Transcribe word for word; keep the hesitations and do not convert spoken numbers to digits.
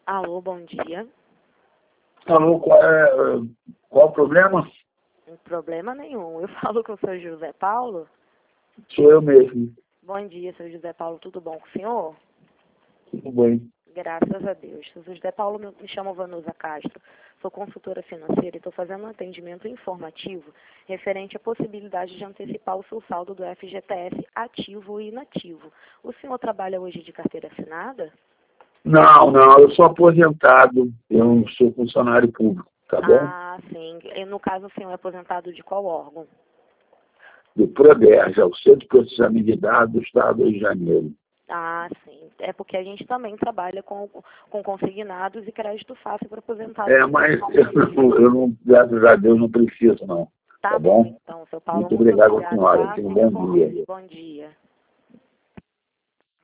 Alô, bom dia. Alô, qual é qual o problema? Não tem problema nenhum. Eu falo com o senhor José Paulo. Sou eu mesmo. Bom dia, senhor José Paulo. Tudo bom com o senhor? Tudo bem. Graças a Deus. Senhor José Paulo, me me chamo Vanusa Castro. Sou consultora financeira e estou fazendo um atendimento informativo referente à possibilidade de antecipar o seu saldo do F G T S ativo e inativo. O senhor trabalha hoje de carteira assinada? Não, não, eu sou aposentado, eu não sou funcionário público, tá bom? Ah, sim. E no caso, o senhor é aposentado de qual órgão? Do PRODERJ, o Centro de Processamento de Dados do Estado do Rio de Janeiro. Ah, sim. É porque a gente também trabalha com, com consignados e crédito fácil para aposentados. É, mas eu não, eu não, graças a Deus, não preciso, não. Tá, Tá bom, bom? então, seu Paulo. Muito Muito obrigado, obrigada, senhora. tá? Tenha um Fica bom com dia. Deus. Bom dia.